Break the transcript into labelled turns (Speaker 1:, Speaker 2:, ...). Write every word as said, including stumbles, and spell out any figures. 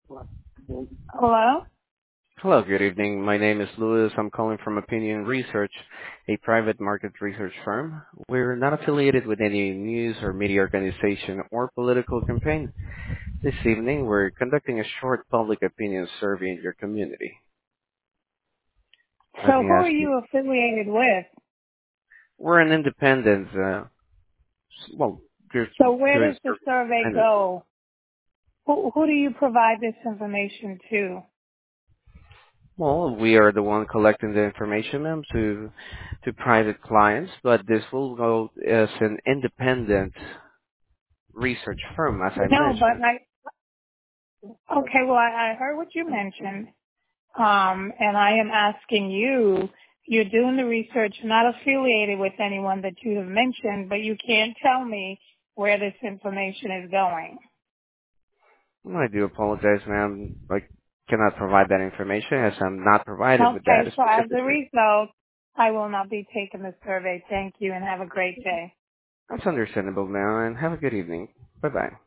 Speaker 1: Hello?
Speaker 2: Hello, good evening. My name is Louis. I'm calling from Opinion Research, a private market research firm. We're not affiliated with any news or media organization or political campaign. This evening, we're conducting a short public opinion survey in your community. Let
Speaker 1: So
Speaker 2: me
Speaker 1: who are
Speaker 2: ask you.
Speaker 1: you affiliated with?
Speaker 2: We're an independent, uh, s- well, just
Speaker 1: So where
Speaker 2: doing
Speaker 1: does the
Speaker 2: service
Speaker 1: survey
Speaker 2: independently.
Speaker 1: go? Who, who do you provide this information to?
Speaker 2: Well, we are the one collecting the information, ma'am, to to private clients, but this will go as an independent research firm, as I
Speaker 1: No, but
Speaker 2: mentioned.
Speaker 1: I, okay, well I, I heard what you mentioned, um, and I am asking you, you're doing the research, not affiliated with anyone that you have mentioned, but you can't tell me where this information is going.
Speaker 2: I do apologize, ma'am. I cannot provide that information as I'm not provided with that
Speaker 1: Okay, so as a
Speaker 2: specifically.
Speaker 1: result, I will not be taking the survey. Thank you and have a great day.
Speaker 2: That's understandable, ma'am, and have a good evening. Bye-bye.